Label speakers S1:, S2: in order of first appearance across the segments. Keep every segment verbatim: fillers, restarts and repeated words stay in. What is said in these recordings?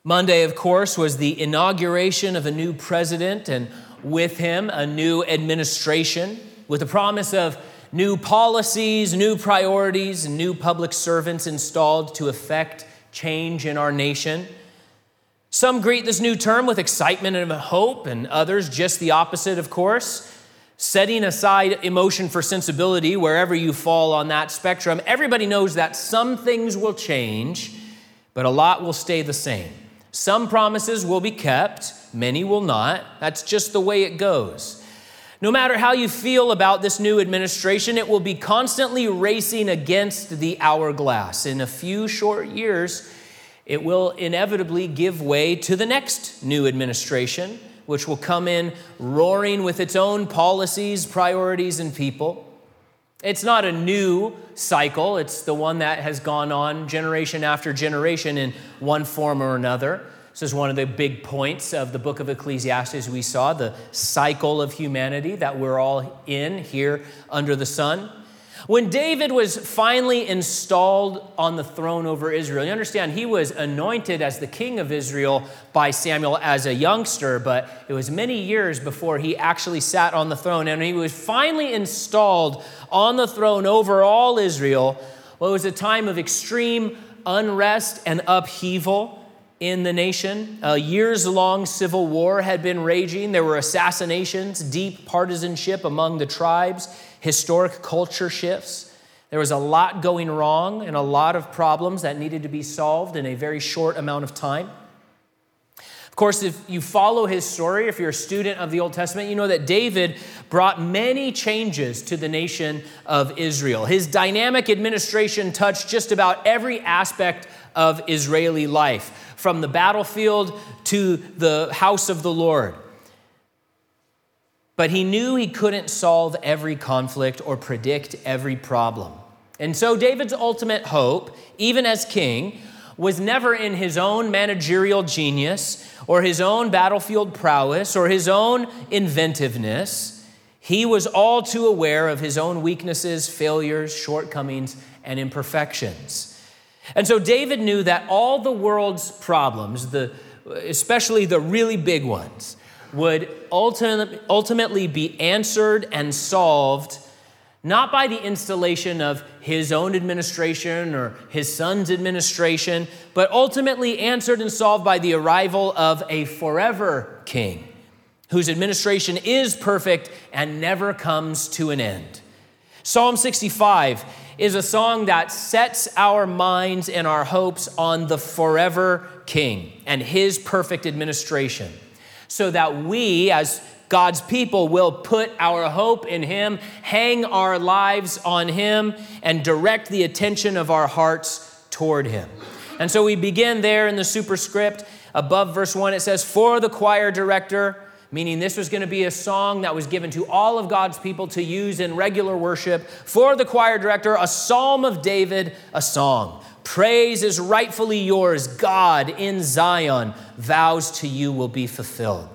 S1: Monday, of course, was the inauguration of a new president, and with him, a new administration, with the promise of new policies, new priorities, and new public servants installed to effect change in our nation. Some greet this new term with excitement and hope, and others just the opposite, of course. Setting aside emotion for sensibility, wherever you fall on that spectrum, everybody knows that some things will change, but a lot will stay the same. Some promises will be kept, many will not. That's just the way it goes. No matter how you feel about this new administration, it will be constantly racing against the hourglass. In a few short years, it will inevitably give way to the next new administration, which will come in roaring with its own policies, priorities, and people. It's not a new cycle. It's the one that has gone on generation after generation in one form or another. This is one of the big points of the book of Ecclesiastes we saw, the cycle of humanity that we're all in here under the sun. When David was finally installed on the throne over Israel, you understand he was anointed as the king of Israel by Samuel as a youngster, but it was many years before he actually sat on the throne. And when he was finally installed on the throne over all Israel, well, it was a time of extreme unrest and upheaval in the nation. A years-long civil war had been raging. There were assassinations, deep partisanship among the tribes, historic culture shifts. There was a lot going wrong and a lot of problems that needed to be solved in a very short amount of time. Of course, if you follow his story, if you're a student of the Old Testament, you know that David brought many changes to the nation of Israel. His dynamic administration touched just about every aspect of Israeli life, from the battlefield to the house of the Lord. But he knew he couldn't solve every conflict or predict every problem. And so David's ultimate hope, even as king, was never in his own managerial genius or his own battlefield prowess or his own inventiveness. He was all too aware of his own weaknesses, failures, shortcomings, and imperfections. And so David knew that all the world's problems, the, especially the really big ones, would ultimately be answered and solved not by the installation of his own administration or his son's administration, but ultimately answered and solved by the arrival of a forever king whose administration is perfect and never comes to an end. Psalm sixty-five is a song that sets our minds and our hopes on the forever king and his perfect administration, so that we, as God's people, will put our hope in him, hang our lives on him, and direct the attention of our hearts toward him. And so we begin there in the superscript. Above verse one, it says, "For the choir director," meaning this was going to be a song that was given to all of God's people to use in regular worship. "For the choir director, a psalm of David, a song. Praise is rightfully yours, God in Zion. Vows to you will be fulfilled."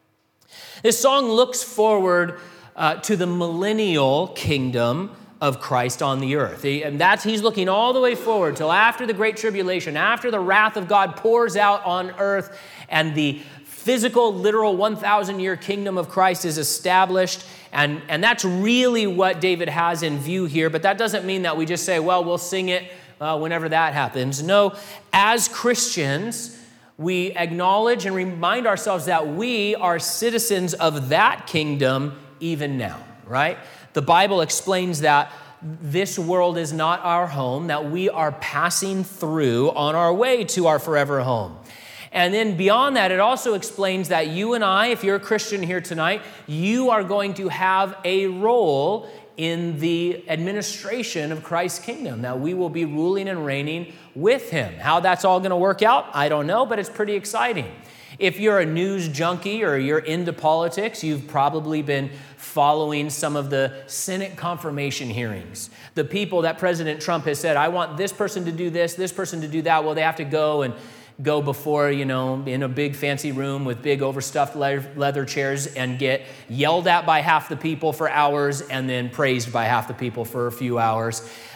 S1: This song looks forward uh, to the millennial kingdom of Christ on the earth. He, and that's, he's looking all the way forward till after the Great Tribulation, after the wrath of God pours out on earth and the physical, literal one thousand year kingdom of Christ is established. And, and that's really what David has in view here. But that doesn't mean that we just say, well, we'll sing it uh, whenever that happens. No, as Christians, we acknowledge and remind ourselves that we are citizens of that kingdom even now, right? The Bible explains that this world is not our home, that we are passing through on our way to our forever home. And then beyond that, it also explains that you and I, if you're a Christian here tonight, you are going to have a role in the administration of Christ's kingdom, that we will be ruling and reigning with him. How that's all going to work out, I don't know, but it's pretty exciting. If you're a news junkie or you're into politics, you've probably been following some of the Senate confirmation hearings. The people that President Trump has said, I want this person to do this, this person to do that. Well, they have to go and go before, you know, in a big fancy room with big overstuffed leather chairs and get yelled at by half the people for hours and then praised by half the people for a few hours.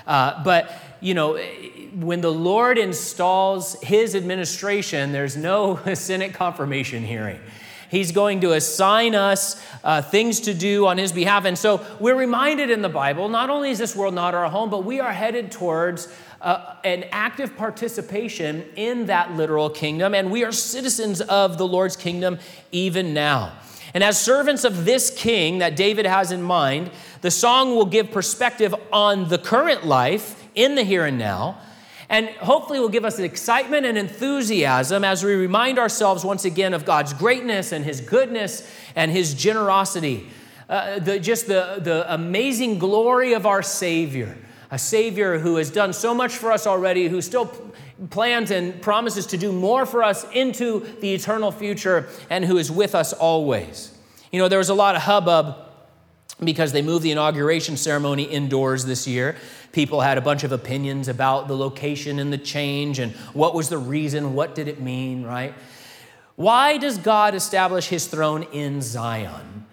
S1: Uh, but, you know, when the Lord installs his administration, there's no Senate confirmation hearing. He's going to assign us uh, things to do on his behalf. And so we're reminded in the Bible, not only is this world not our home, but we are headed towards uh, an active participation in that literal kingdom. And we are citizens of the Lord's kingdom even now. And as servants of this king that David has in mind, the song will give perspective on the current life in the here and now. And hopefully will give us excitement and enthusiasm as we remind ourselves once again of God's greatness and his goodness and his generosity. Uh, the, just the, the amazing glory of our Savior, a Savior who has done so much for us already, who still plans and promises to do more for us into the eternal future, and who is with us always. You know, there was a lot of hubbub because they moved the inauguration ceremony indoors this year. People had a bunch of opinions about the location and the change and what was the reason, what did it mean, right? Why does God establish his throne in Zion?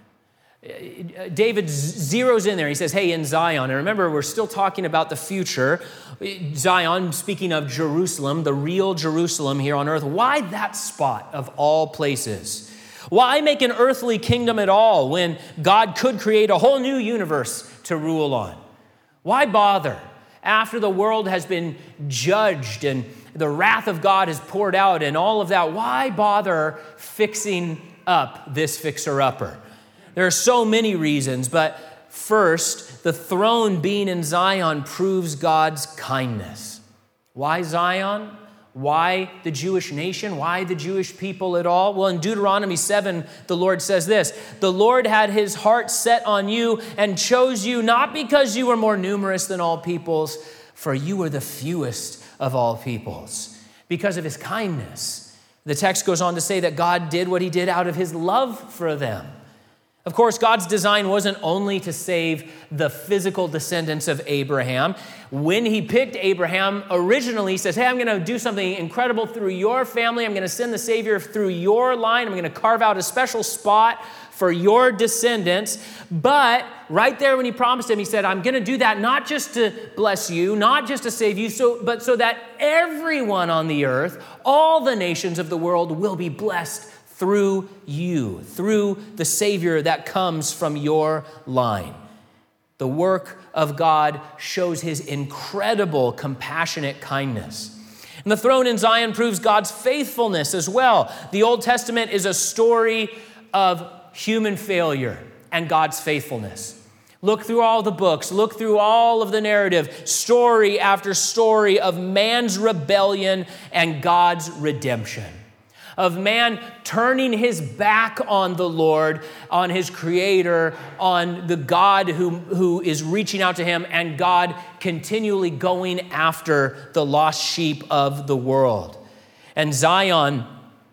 S1: David zeroes in there. He says, hey, in Zion. And remember, we're still talking about the future. Zion, speaking of Jerusalem, the real Jerusalem here on earth. Why that spot of all places? Why make an earthly kingdom at all when God could create a whole new universe to rule on? Why bother after the world has been judged and the wrath of God has poured out and all of that? Why bother fixing up this fixer-upper? There are so many reasons, but first, the throne being in Zion proves God's kindness. Why Zion? Why the Jewish nation? Why the Jewish people at all? Well, in Deuteronomy seven, the Lord says this: the Lord had his heart set on you and chose you not because you were more numerous than all peoples, for you were the fewest of all peoples, because of his kindness. The text goes on to say that God did what he did out of his love for them. Of course, God's design wasn't only to save the physical descendants of Abraham. When he picked Abraham, originally he says, hey, I'm going to do something incredible through your family. I'm going to send the Savior through your line. I'm going to carve out a special spot for your descendants. But right there when he promised him, he said, I'm going to do that not just to bless you, not just to save you, so, but so that everyone on the earth, all the nations of the world will be blessed through you, through the Savior that comes from your line. The work of God shows his incredible compassionate kindness. And the throne in Zion proves God's faithfulness as well. The Old Testament is a story of human failure and God's faithfulness. Look through all the books, look through all of the narrative, story after story of man's rebellion and God's redemption. Of man turning his back on the Lord, on his creator, on the God who, who is reaching out to him, and God continually going after the lost sheep of the world. And Zion,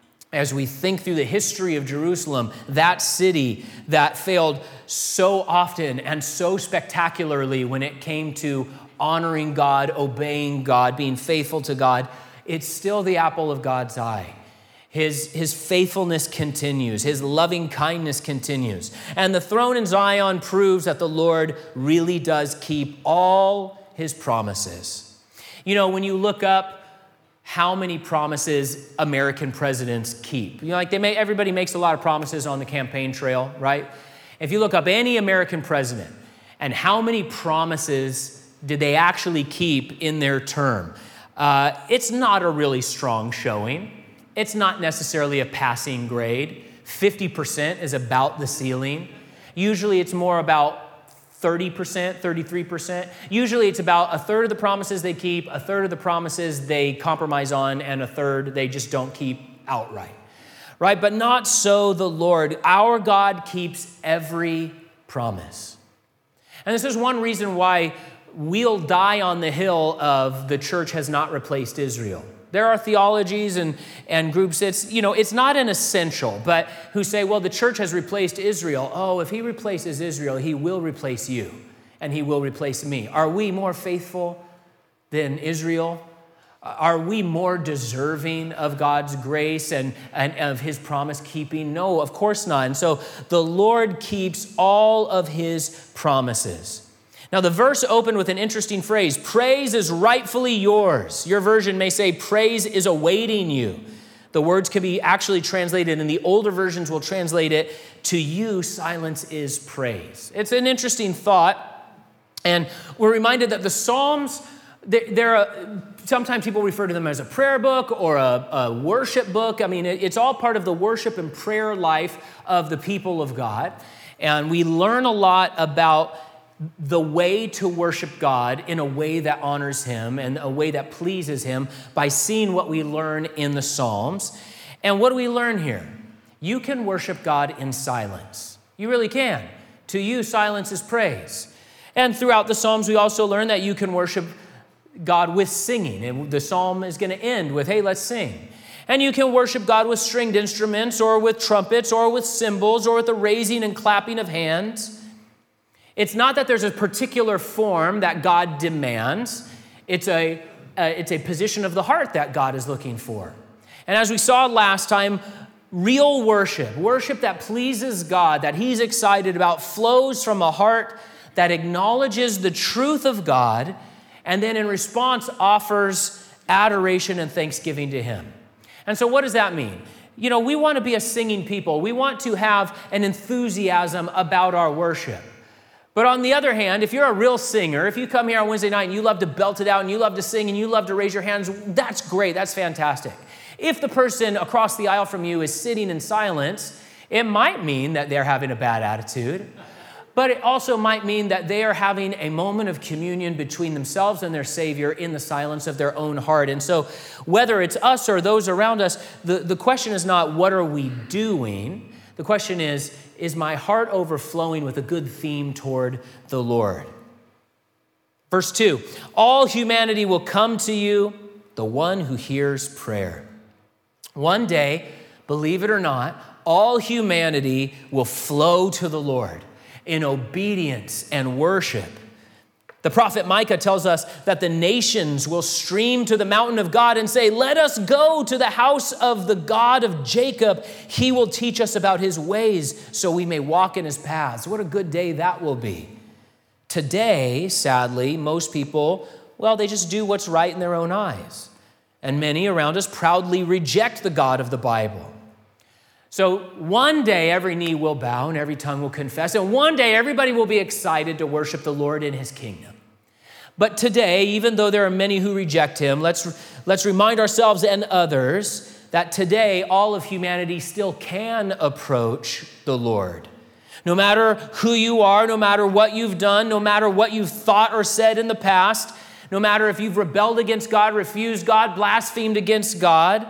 S1: as we think through the history of Jerusalem, that city that failed so often and so spectacularly when it came to honoring God, obeying God, being faithful to God, it's still the apple of God's eye. His, his faithfulness continues. His loving kindness continues. And the throne in Zion proves that the Lord really does keep all his promises. You know, when you look up how many promises American presidents keep, you know, like they may, everybody makes a lot of promises on the campaign trail, right? If you look up any American president and how many promises did they actually keep in their term, uh, it's not a really strong showing. It's not necessarily a passing grade. fifty percent is about the ceiling. Usually it's more about thirty percent, thirty-three percent. Usually it's about a third of the promises they keep, a third of the promises they compromise on, and a third they just don't keep outright. Right? But not so the Lord. Our God keeps every promise. And this is one reason why we'll die on the hill of the church has not replaced Israel. There are theologies and, and groups, it's, you know, it's not an essential, but who say, well, the church has replaced Israel. Oh, if he replaces Israel, he will replace you, and he will replace me. Are we more faithful than Israel? Are we more deserving of God's grace and, and of his promise keeping? No, of course not. And so the Lord keeps all of his promises. Now, the verse opened with an interesting phrase, praise is rightfully yours. Your version may say, praise is awaiting you. The words can be actually translated, and the older versions will translate it, to you, silence is praise. It's an interesting thought, and we're reminded that the Psalms, they're a, sometimes people refer to them as a prayer book or a, a worship book. I mean, it's all part of the worship and prayer life of the people of God, and we learn a lot about the way to worship God in a way that honors him and a way that pleases him by seeing what we learn in the Psalms. And what do we learn here? You can worship God in silence. You really can. To you, silence is praise. And throughout the Psalms, we also learn that you can worship God with singing. And the psalm is going to end with, hey, let's sing. And you can worship God with stringed instruments or with trumpets or with cymbals or with the raising and clapping of hands. It's not that there's a particular form that God demands. It's a, uh, it's a position of the heart that God is looking for. And as we saw last time, real worship, worship that pleases God, that he's excited about, flows from a heart that acknowledges the truth of God and then in response offers adoration and thanksgiving to him. And so what does that mean? You know, we want to be a singing people. We want to have an enthusiasm about our worship. But on the other hand, if you're a real singer, if you come here on Wednesday night and you love to belt it out and you love to sing and you love to raise your hands, that's great, that's fantastic. If the person across the aisle from you is sitting in silence, it might mean that they're having a bad attitude, but it also might mean that they are having a moment of communion between themselves and their Savior in the silence of their own heart. And so whether it's us or those around us, the, the question is not what are we doing? The question is, is my heart overflowing with a good theme toward the Lord? Verse two, all humanity will come to you, the one who hears prayer. One day, believe it or not, all humanity will flow to the Lord in obedience and worship. The prophet Micah tells us that the nations will stream to the mountain of God and say, let us go to the house of the God of Jacob. He will teach us about his ways so we may walk in his paths. What a good day that will be. Today, sadly, most people, well, they just do what's right in their own eyes. And many around us proudly reject the God of the Bible. So one day every knee will bow and every tongue will confess. And one day everybody will be excited to worship the Lord in his kingdom. But today, even though there are many who reject him, let's, let's remind ourselves and others that today all of humanity still can approach the Lord. No matter who you are, no matter what you've done, no matter what you've thought or said in the past, no matter if you've rebelled against God, refused God, blasphemed against God,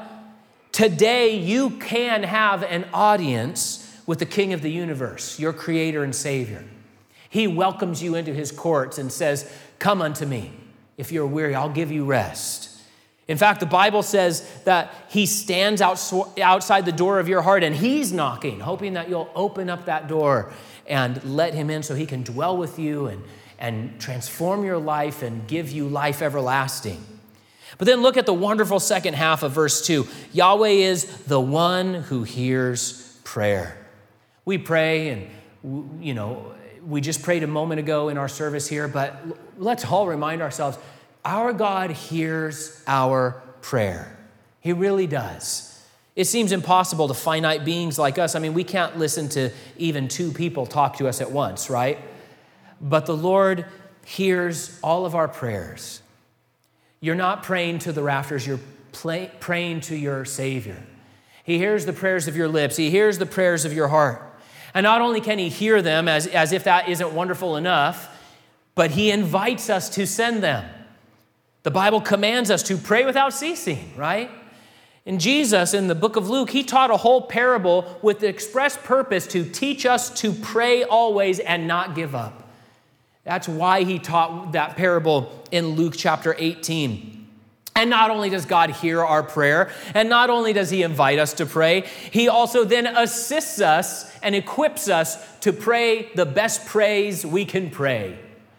S1: today you can have an audience with the King of the universe, your Creator and Savior. He welcomes you into his courts and says, come unto me. If you're weary, I'll give you rest. In fact, the Bible says that he stands outside the door of your heart and he's knocking, hoping that you'll open up that door and let him in so he can dwell with you and, and transform your life and give you life everlasting. But then look at the wonderful second half of verse two. Yahweh is the one who hears prayer. We pray and, you know, we just prayed a moment ago in our service here, but let's all remind ourselves, our God hears our prayer. He really does. It seems impossible to finite beings like us. I mean, we can't listen to even two people talk to us at once, right? But the Lord hears all of our prayers. You're not praying to the rafters, you're play, praying to your Savior. He hears the prayers of your lips. He hears the prayers of your heart. And not only can he hear them, as, as if that isn't wonderful enough, but he invites us to send them. The Bible commands us to pray without ceasing, right? And Jesus, in the book of Luke, he taught a whole parable with the express purpose to teach us to pray always and not give up. That's why he taught that parable in Luke chapter eighteen. And not only does God hear our prayer, and not only does he invite us to pray, he also then assists us and equips us to pray the best praise we can pray.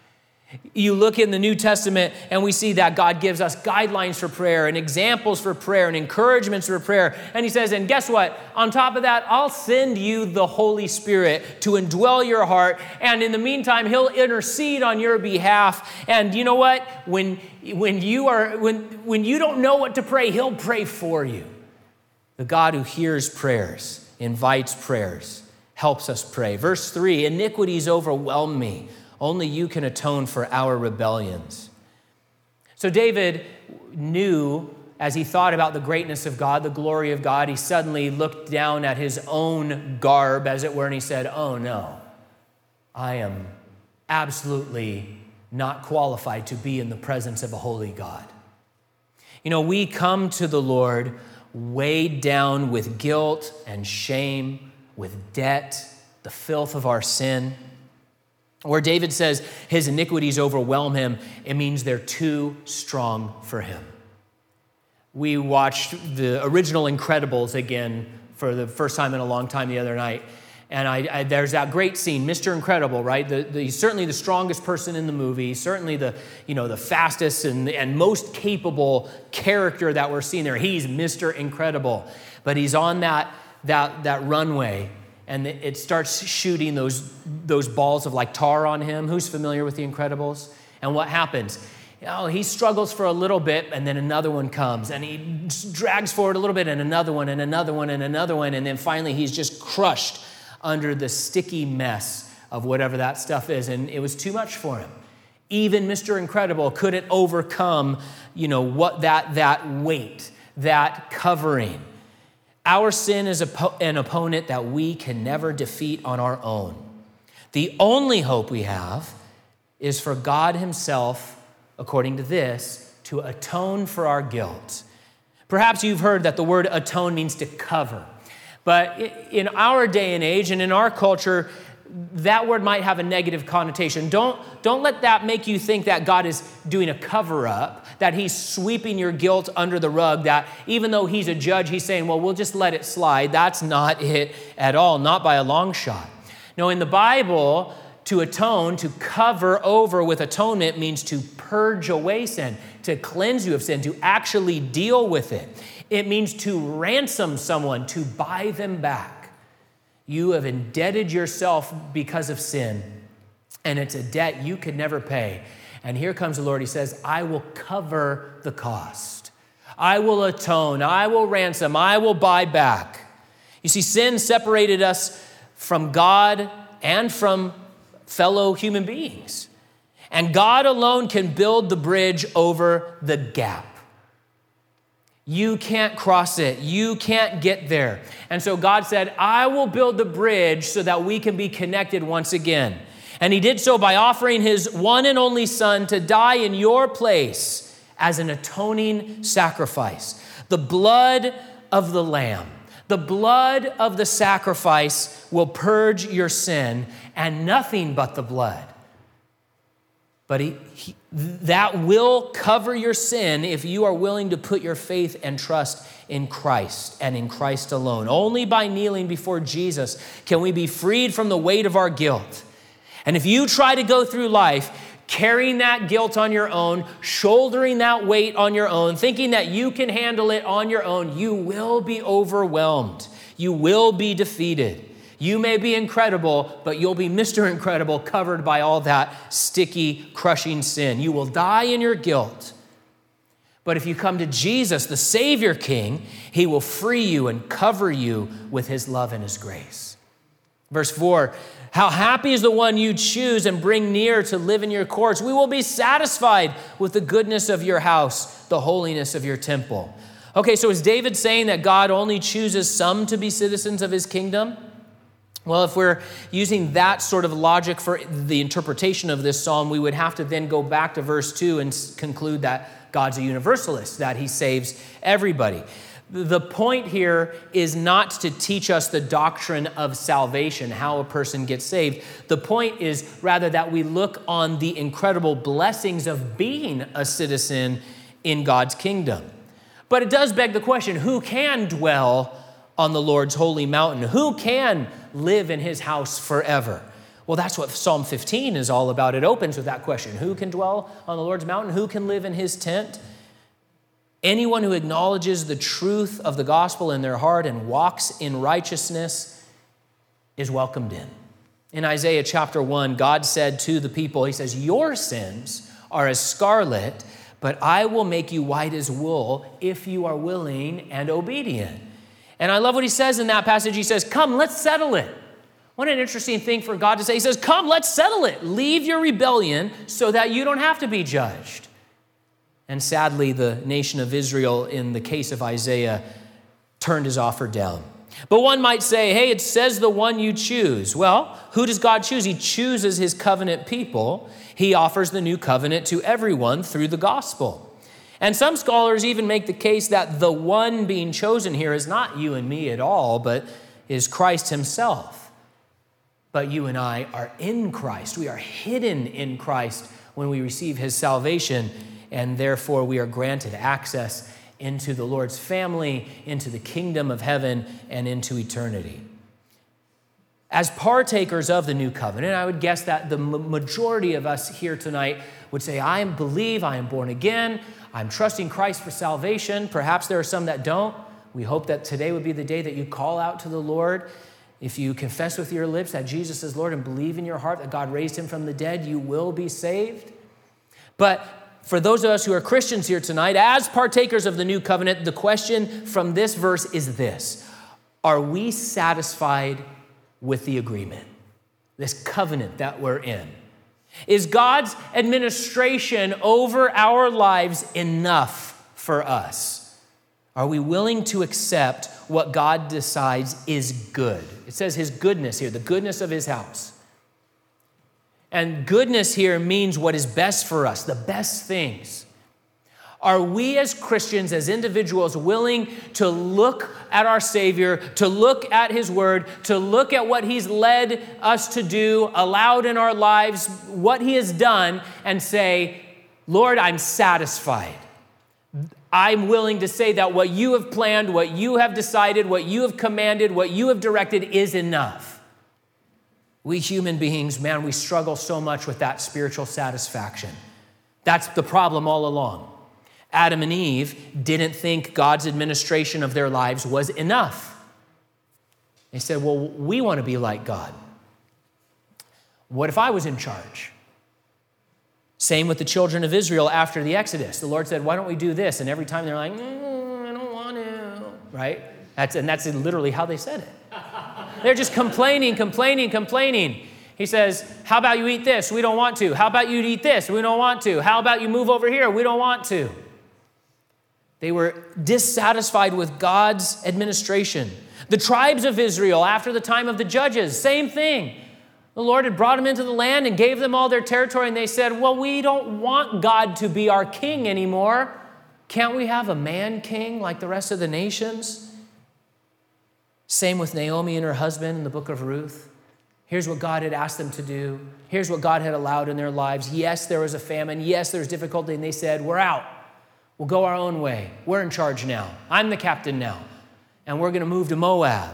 S1: You look in the New Testament and we see that God gives us guidelines for prayer and examples for prayer and encouragements for prayer. And he says, and guess what? On top of that, I'll send you the Holy Spirit to indwell your heart. And in the meantime, he'll intercede on your behalf. And you know what? When, when, you, are, when, when you don't know what to pray, he'll pray for you. The God who hears prayers, invites prayers, helps us pray. Verse three, iniquities overwhelm me. Only you can atone for our rebellions. So David knew, as he thought about the greatness of God, the glory of God, he suddenly looked down at his own garb, as it were, and he said, oh no, I am absolutely not qualified to be in the presence of a holy God. You know, we come to the Lord weighed down with guilt and shame, with debt, the filth of our sin. Where David says his iniquities overwhelm him, it means they're too strong for him. We watched the original Incredibles again for the first time in a long time the other night. And I, I, there's that great scene, Mister Incredible, right? The, the, he's certainly the strongest person in the movie, certainly the, you know, the fastest and, and most capable character that we're seeing there. He's Mister Incredible. But he's on that, that, that runway, and it starts shooting those, those balls of like tar on him. Who's familiar with The Incredibles? And what happens? Oh, he struggles for a little bit, and then another one comes, and he drags forward a little bit, and another one, and another one, and another one, and then finally he's just crushed under the sticky mess of whatever that stuff is, and it was too much for him. Even Mister Incredible couldn't overcome, you know, what that that weight, that covering. Our sin is an opponent that we can never defeat on our own. The only hope we have is for God himself, according to this, to atone for our guilt. Perhaps you've heard that the word atone means to cover. But in our day and age and in our culture, that word might have a negative connotation. Don't, don't let that make you think that God is doing a cover-up, that he's sweeping your guilt under the rug, that even though he's a judge, he's saying, well, we'll just let it slide. That's not it at all, not by a long shot. No, in the Bible, to atone, to cover over with atonement means to purge away sin, to cleanse you of sin, to actually deal with it. It means to ransom someone, to buy them back. You have indebted yourself because of sin, and it's a debt you could never pay. And here comes the Lord. He says, I will cover the cost. I will atone. I will ransom. I will buy back. You see, sin separated us from God and from fellow human beings. And God alone can build the bridge over the gap. You can't cross it. You can't get there. And so God said, I will build the bridge so that we can be connected once again. And he did so by offering his one and only son to die in your place as an atoning sacrifice. The blood of the Lamb, the blood of the sacrifice will purge your sin, and nothing but the blood. But he, he, that will cover your sin if you are willing to put your faith and trust in Christ and in Christ alone. Only by kneeling before Jesus can we be freed from the weight of our guilt. And if you try to go through life carrying that guilt on your own, shouldering that weight on your own, thinking that you can handle it on your own, you will be overwhelmed. You will be defeated. You may be incredible, but you'll be Mister Incredible, covered by all that sticky, crushing sin. You will die in your guilt. But if you come to Jesus, the Savior King, he will free you and cover you with his love and his grace. Verse four, how happy is the one you choose and bring near to live in your courts. We will be satisfied with the goodness of your house, the holiness of your temple. Okay, so is David saying that God only chooses some to be citizens of his kingdom? Well, if we're using that sort of logic for the interpretation of this psalm, we would have to then go back to verse two and conclude that God's a universalist, that he saves everybody. The point here is not to teach us the doctrine of salvation, how a person gets saved. The point is rather that we look on the incredible blessings of being a citizen in God's kingdom. But it does beg the question, who can dwell on the Lord's holy mountain? Who can live in his house forever? Well, that's what Psalm fifteen is all about. It opens with that question. Who can dwell on the Lord's mountain? Who can live in his tent? Anyone who acknowledges the truth of the gospel in their heart and walks in righteousness is welcomed in. In Isaiah chapter one, God said to the people, he says, your sins are as scarlet, but I will make you white as wool if you are willing and obedient. And I love what he says in that passage. He says, come, let's settle it. What an interesting thing for God to say. He says, come, let's settle it. Leave your rebellion so that you don't have to be judged. And sadly, the nation of Israel, in the case of Isaiah, turned his offer down. But one might say, hey, it says the one you choose. Well, who does God choose? He chooses his covenant people. He offers the new covenant to everyone through the gospel. And some scholars even make the case that the one being chosen here is not you and me at all, but is Christ himself. But you and I are in Christ. We are hidden in Christ when we receive his salvation, and therefore we are granted access into the Lord's family, into the kingdom of heaven, and into eternity. As partakers of the new covenant, I would guess that the majority of us here tonight would say, I believe, I am born again, I'm trusting Christ for salvation. Perhaps there are some that don't. We hope that today would be the day that you call out to the Lord. If you confess with your lips that Jesus is Lord and believe in your heart that God raised him from the dead, you will be saved. But for those of us who are Christians here tonight, as partakers of the new covenant, the question from this verse is this: are we satisfied with the agreement, this covenant that we're in? Is God's administration over our lives enough for us? Are we willing to accept what God decides is good? It says his goodness here, the goodness of his house. And goodness here means what is best for us, the best things. Are we as Christians, as individuals, willing to look at our Savior, to look at his word, to look at what he's led us to do, allowed in our lives, what he has done, and say, Lord, I'm satisfied. I'm willing to say that what you have planned, what you have decided, what you have commanded, what you have directed is enough. We human beings, man, we struggle so much with that spiritual satisfaction. That's the problem all along. Adam and Eve didn't think God's administration of their lives was enough. They said, well, we want to be like God. What if I was in charge? Same with the children of Israel after the Exodus. The Lord said, why don't we do this? And every time they're like, mm, I don't want to, right? That's, and that's literally how they said it. They're just complaining, complaining, complaining. He says, how about you eat this? We don't want to. How about you eat this? We don't want to. How about you move over here? We don't want to. They were dissatisfied with God's administration. The tribes of Israel after the time of the judges, same thing. The Lord had brought them into the land and gave them all their territory, and they said, well, we don't want God to be our king anymore. Can't we have a man king like the rest of the nations? Same with Naomi and her husband in the book of Ruth. Here's what God had asked them to do. Here's what God had allowed in their lives. Yes, there was a famine. Yes, there was difficulty, and they said, we're out. We'll go our own way. We're in charge now. I'm the captain now. And we're going to move to Moab.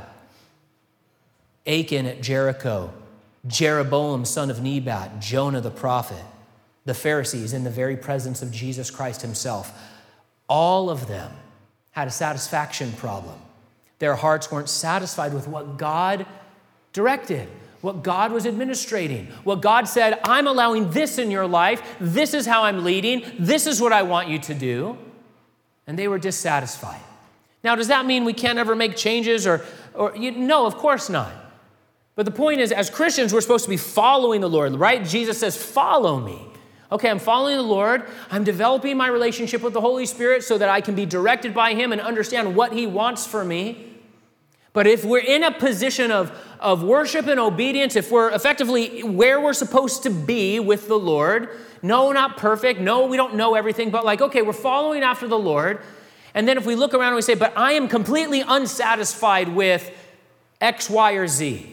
S1: Achan at Jericho. Jeroboam, son of Nebat. Jonah the prophet. The Pharisees in the very presence of Jesus Christ himself. All of them had a satisfaction problem. Their hearts weren't satisfied with what God directed, what God was administrating, what God said, I'm allowing this in your life. This is how I'm leading. This is what I want you to do. And they were dissatisfied. Now, does that mean we can't ever make changes? Or, or you, no, of course not. But the point is, as Christians, we're supposed to be following the Lord, right? Jesus says, follow me. Okay, I'm following the Lord. I'm developing my relationship with the Holy Spirit so that I can be directed by him and understand what he wants for me. But if we're in a position of, of worship and obedience, if we're effectively where we're supposed to be with the Lord, no, not perfect, no, we don't know everything, but like, okay, we're following after the Lord. And then if we look around and we say, but I am completely unsatisfied with X, Y, or Z.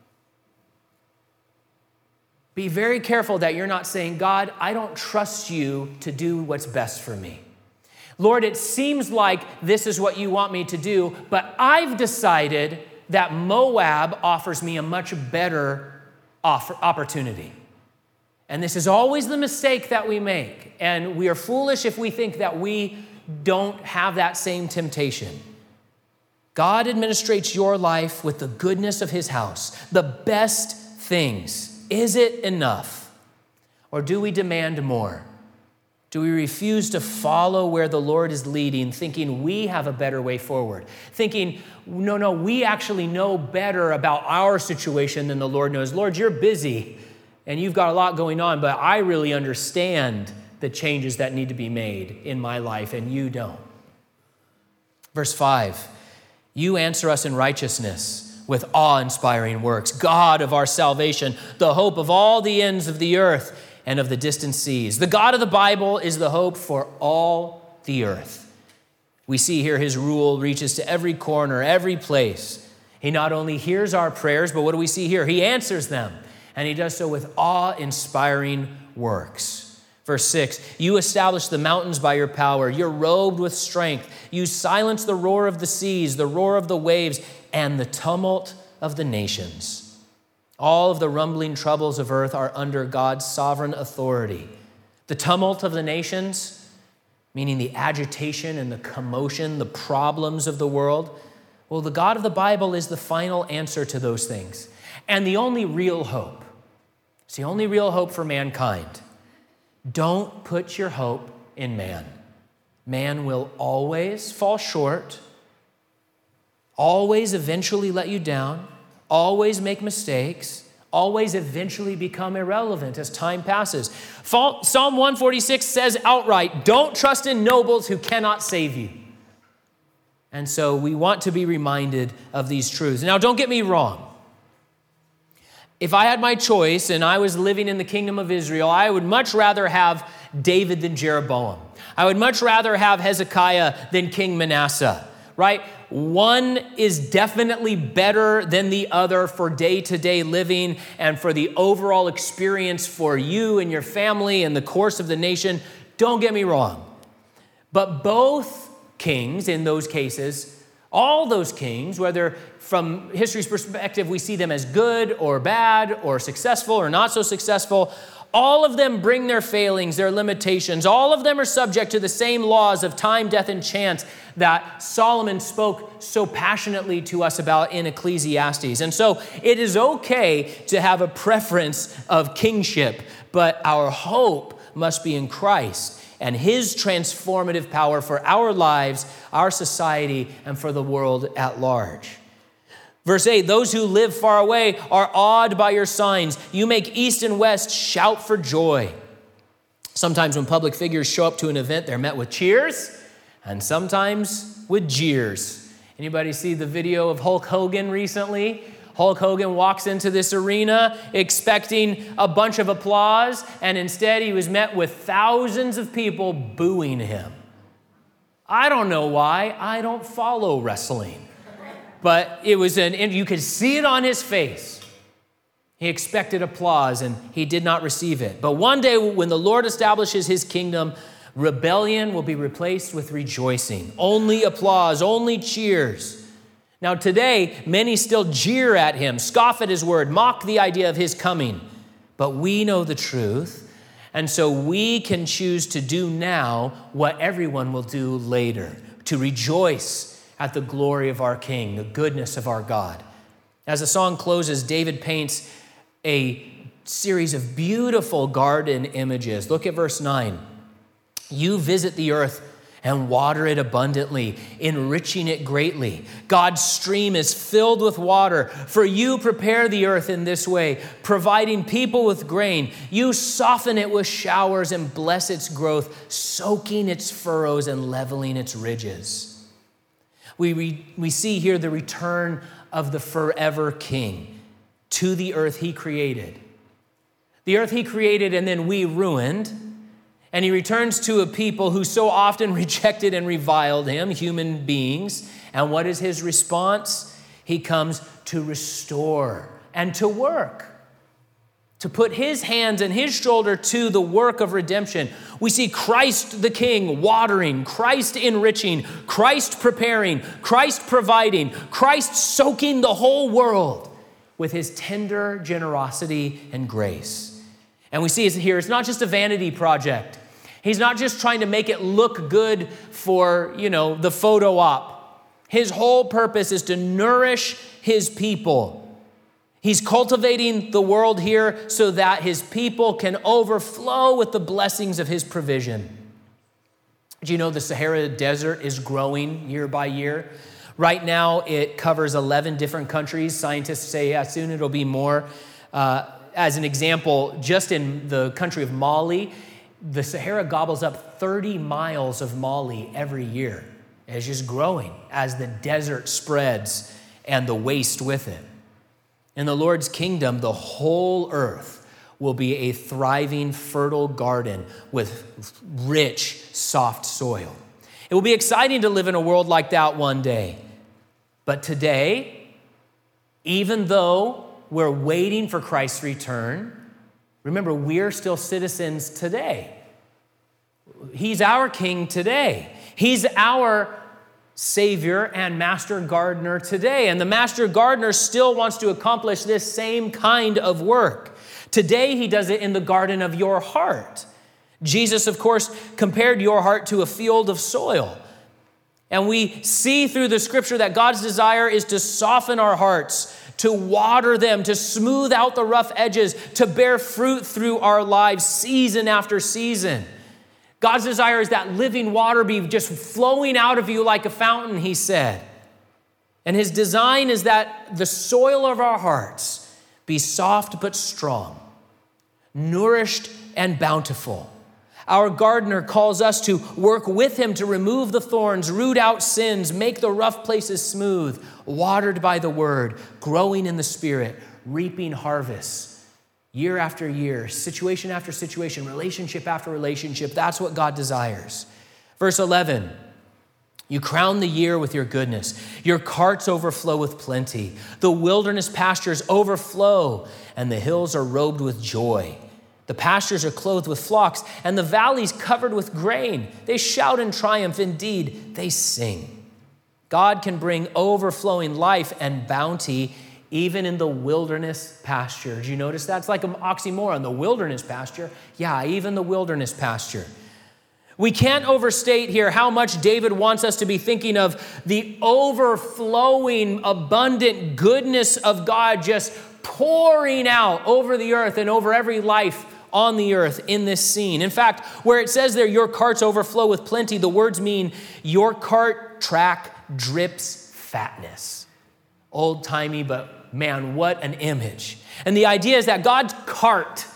S1: Be very careful that you're not saying, God, I don't trust you to do what's best for me. Lord, it seems like this is what you want me to do, but I've decided that Moab offers me a much better opportunity. And this is always the mistake that we make. And we are foolish if we think that we don't have that same temptation. God administrates your life with the goodness of his house, the best things. Is it enough? Or do we demand more? Do we refuse to follow where the Lord is leading, thinking we have a better way forward? Thinking, no, no, we actually know better about our situation than the Lord knows. Lord, you're busy and you've got a lot going on, but I really understand the changes that need to be made in my life, and you don't. Verse five, you answer us in righteousness with awe-inspiring works, God of our salvation, the hope of all the ends of the earth and of the distant seas. The God of the Bible is the hope for all the earth. We see here his rule reaches to every corner, every place. He not only hears our prayers, but what do we see here? He answers them, and he does so with awe-inspiring works. Verse six, you establish the mountains by your power. You're robed with strength. You silence the roar of the seas, the roar of the waves, and the tumult of the nations. All of the rumbling troubles of earth are under God's sovereign authority. The tumult of the nations, meaning the agitation and the commotion, the problems of the world. Well, the God of the Bible is the final answer to those things. And the only real hope. It's the only real hope for mankind. Don't put your hope in man. Man will always fall short, always eventually let you down, always make mistakes, always eventually become irrelevant as time passes. Psalm one forty-six says outright, don't trust in nobles who cannot save you. And so we want to be reminded of these truths. Now, don't get me wrong. If I had my choice and I was living in the kingdom of Israel, I would much rather have David than Jeroboam. I would much rather have Hezekiah than King Manasseh, right? One is definitely better than the other for day-to-day living and for the overall experience for you and your family and the course of the nation. Don't get me wrong. But both kings in those cases, all those kings, whether from history's perspective we see them as good or bad or successful or not so successful, all of them bring their failings, their limitations. All of them are subject to the same laws of time, death, and chance that Solomon spoke so passionately to us about in Ecclesiastes. And so it is okay to have a preference of kingship, but our hope must be in Christ and his transformative power for our lives, our society, and for the world at large. Verse eight, those who live far away are awed by your signs. You make east and west shout for joy. Sometimes when public figures show up to an event, they're met with cheers and sometimes with jeers. Anybody see the video of Hulk Hogan recently? Hulk Hogan walks into this arena expecting a bunch of applause, and instead he was met with thousands of people booing him. I don't know why. I don't follow wrestling. But it was an, you could see it on his face. He expected applause and he did not receive it. But one day when the Lord establishes his kingdom, rebellion will be replaced with rejoicing. Only applause, only cheers. Now today, many still jeer at him, scoff at his word, mock the idea of his coming. But we know the truth, and so we can choose to do now what everyone will do later, to rejoice at the glory of our King, the goodness of our God. As the song closes, David paints a series of beautiful garden images. Look at verse nine. You visit the earth and water it abundantly, enriching it greatly. God's stream is filled with water, for you prepare the earth in this way, providing people with grain. You soften it with showers and bless its growth, soaking its furrows and leveling its ridges. We, we, we see here the return of the forever King to the earth he created. The earth he created and then we ruined. And he returns to a people who so often rejected and reviled him, human beings. And what is his response? He comes to restore and to work, to put his hands and his shoulder to the work of redemption. We see Christ the King watering, Christ enriching, Christ preparing, Christ providing, Christ soaking the whole world with his tender generosity and grace. And we see it here, it's not just a vanity project. He's not just trying to make it look good for, you know, the photo op. His whole purpose is to nourish his people. He's cultivating the world here so that his people can overflow with the blessings of his provision. Do you know the Sahara Desert is growing year by year? Right now, it covers eleven different countries. Scientists say, yeah, soon it'll be more. Uh, as an example, just in the country of Mali, the Sahara gobbles up thirty miles of Mali every year. It's just growing as the desert spreads and the waste with it. In the Lord's kingdom, the whole earth will be a thriving, fertile garden with rich, soft soil. It will be exciting to live in a world like that one day. But today, even though we're waiting for Christ's return, remember, we're still citizens today. He's our king today. He's our Savior and Master Gardener today. And the Master Gardener still wants to accomplish this same kind of work. Today, he does it in the garden of your heart. Jesus, of course, compared your heart to a field of soil. And we see through the scripture that God's desire is to soften our hearts, to water them, to smooth out the rough edges, to bear fruit through our lives season after season. God's desire is that living water be just flowing out of you like a fountain, he said. And his design is that the soil of our hearts be soft but strong, nourished and bountiful. Our gardener calls us to work with him to remove the thorns, root out sins, make the rough places smooth, watered by the word, growing in the Spirit, reaping harvests. Year after year, situation after situation, relationship after relationship. That's what God desires. Verse eleven, you crown the year with your goodness. Your carts overflow with plenty. The wilderness pastures overflow, and the hills are robed with joy. The pastures are clothed with flocks, and the valleys covered with grain. They shout in triumph. Indeed, they sing. God can bring overflowing life and bounty even in the wilderness pasture. Did you notice that's like an oxymoron? The wilderness pasture? Yeah, even the wilderness pasture. We can't overstate here how much David wants us to be thinking of the overflowing, abundant goodness of God just pouring out over the earth and over every life on the earth in this scene. In fact, where it says there, your carts overflow with plenty, the words mean your cart track drips fatness. Old-timey, but man, what an image. And the idea is that God's cart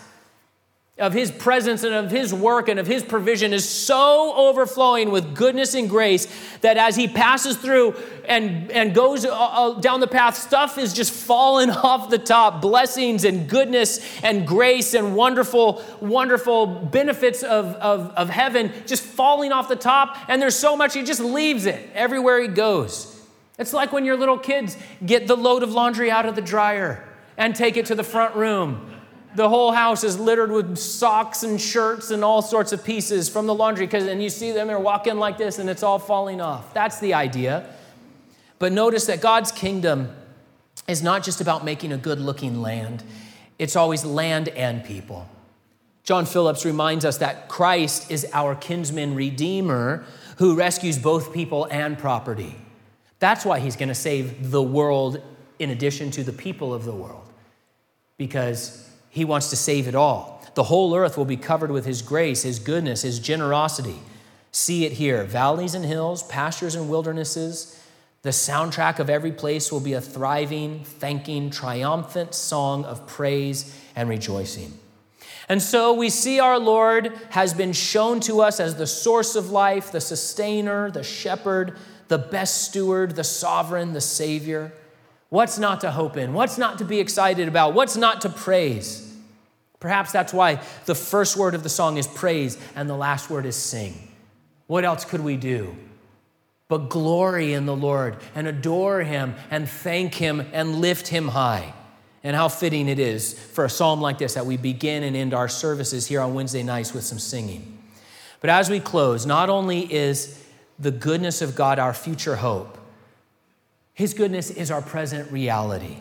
S1: of his presence and of his work and of his provision is so overflowing with goodness and grace that as he passes through and, and goes uh, down the path, stuff is just falling off the top. Blessings and goodness and grace and wonderful, wonderful benefits of, of, of heaven just falling off the top. And there's so much, he just leaves it everywhere he goes. It's like when your little kids get the load of laundry out of the dryer and take it to the front room. The whole house is littered with socks and shirts and all sorts of pieces from the laundry, because and you see them, they're walking like this and it's all falling off. That's the idea. But notice that God's kingdom is not just about making a good-looking land. It's always land and people. John Phillips reminds us that Christ is our kinsman redeemer who rescues both people and property. That's why he's going to save the world in addition to the people of the world, because he wants to save it all. The whole earth will be covered with his grace, his goodness, his generosity. See it here. Valleys and hills, pastures and wildernesses. The soundtrack of every place will be a thriving, thanking, triumphant song of praise and rejoicing. And so we see our Lord has been shown to us as the source of life, the sustainer, the shepherd, the best steward, the sovereign, the Savior. What's not to hope in? What's not to be excited about? What's not to praise? Perhaps that's why the first word of the song is praise and the last word is sing. What else could we do but glory in the Lord and adore him and thank him and lift him high? And how fitting it is for a psalm like this that we begin and end our services here on Wednesday nights with some singing. But as we close, not only is the goodness of God our future hope, his goodness is our present reality.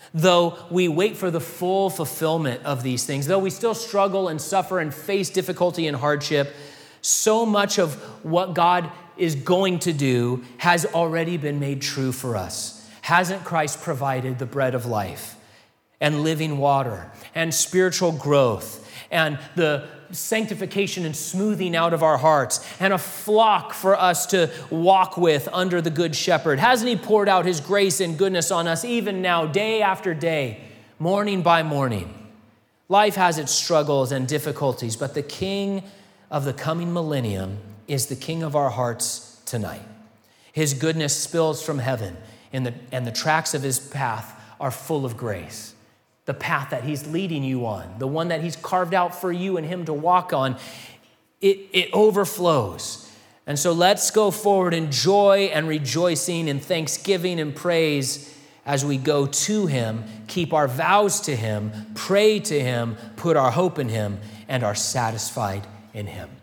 S1: Though we wait for the full fulfillment of these things, though we still struggle and suffer and face difficulty and hardship, so much of what God is going to do has already been made true for us. Hasn't Christ provided the bread of life and living water and spiritual growth and the sanctification and smoothing out of our hearts and a flock for us to walk with under the Good Shepherd? Hasn't he poured out his grace and goodness on us even now, day after day, morning by morning? Life has its struggles and difficulties, but the King of the coming millennium is the King of our hearts tonight. His goodness spills from heaven, and the, and the tracks of his path are full of grace. The path that he's leading you on, the one that he's carved out for you and him to walk on, it, it overflows. And so let's go forward in joy and rejoicing and thanksgiving and praise as we go to him, keep our vows to him, pray to him, put our hope in him, and are satisfied in him.